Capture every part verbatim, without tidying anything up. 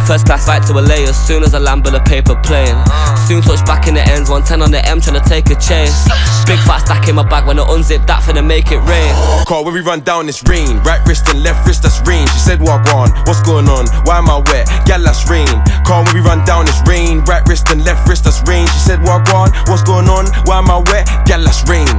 First class flight to L A as soon as I land with a paper plane. Soon touch back in the ends, one ten on the M tryna take a chase. Big fat stack in my bag when I unzip that finna make it rain. Call when we run down it's rain. Right wrist and left wrist that's rain. She said wagwan, what's going on? Why am I wet? Gal that's rain. Call when we run down it's rain. Right wrist and left wrist that's rain. She said wagwan, what's going on? Why am I wet? Gal that's rain.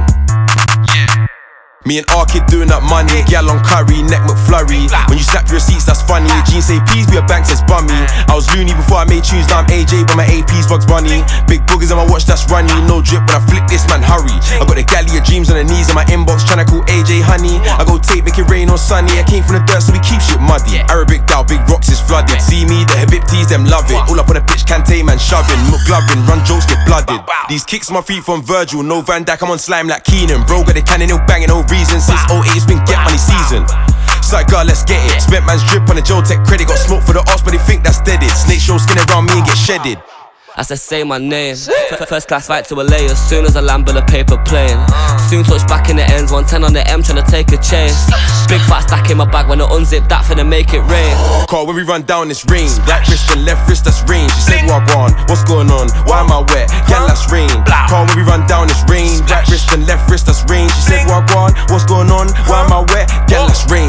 Me and R Kid doing up money, gal on curry, neck McFlurry. When you slap your receipts, that's funny. Jeans say please be a bank says bummy. I was loony before I made tunes, now I'm A J, but my A P's Bugs Bunny. Big boogers on my watch, that's runny. No drip when I flick this man, hurry. I got the galley of dreams on the knees in my inbox, tryna call A J honey. I go tape, make it rain on sunny. I came from the dirt, so we keep shit muddy. Arabic down, big rocks is flooded. See me, the Habibtis, them love it. All up on the pitch, Kante man shoving, McGlovin, run jokes get blooded. These kicks on my feet from Virgil, no Van Dijk, I'm on slime like Keenan. Bro got the cannon, no banging, no reason. Since oh eight it's been get money season. Side girl, let's get it. Spent man's drip on the Joe Tech credit. Got smoke for the arse, but they think that's deaded. Snake show skin around me and get shedded. I said say my name. First class flight to L A as soon as I land with a paper plane. Soon touch back in the ends, one ten on the M tryna take a chase. Big fat stack in my bag when I unzip that finna make it rain. Call when we run down it's rain. Right wrist and left wrist that's rain. She said wagwan, what's going on? Why am I wet? Gal that's rain. Call when we run down it's rain. Right wrist and left wrist that's rain. She said wagwan, what's going on? Why am I wet? Gal that's rain.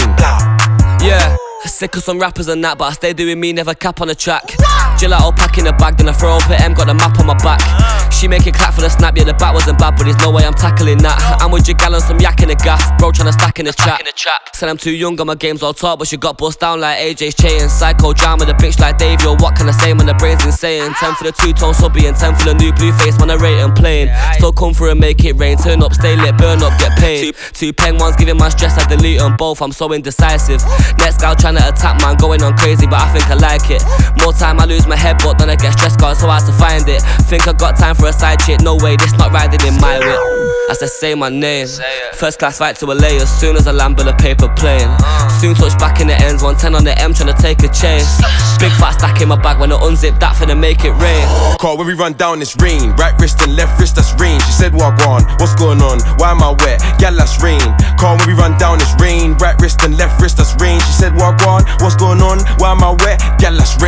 Yeah, sick of some rappers and that, but I stay doing me, never cap on the track. Gelato pack in the bag, then I throw up at M, got the map on my back. She make it clap for the snap, yeah the bat wasn't bad, but there's no way I'm tackling that. I'm with your gal and some yak in the gaff, bro tryna stack in the trap. Said I'm too young, got my games all talk, but she got bust down like A J's chain. Psycho drama, the bitch like Dave, yo what can I say when the brain's insane. Ten for the two-tone subby and ten for the new blue face, man I rate and plain. Still come through and make it rain, turn up, stay lit, burn up, get paid. Two, two pen ones giving my stress, I delete them both, I'm so indecisive. Next gal tryna attack man, going on crazy, but I think I like it. More time I lose my head, but then I get stressed, got so hard to find it. Think I got time for a side chick, no way, this not riding in my whip. I said say my name. First class flight to L A as soon as I land with a paper plane. Soon touch back in the ends, one ten on the M tryna take a chase. Big fat stack in my bag when I unzip that finna make it rain. Call when we run down it's rain. Right wrist and left wrist that's rain. She said wagwan, what's going on? Why am I wet? Gal that's rain. Call when we run down it's rain. Right wrist and left wrist that's rain. She said wagwan, what's going on? Why am I wet? Gal that's rain.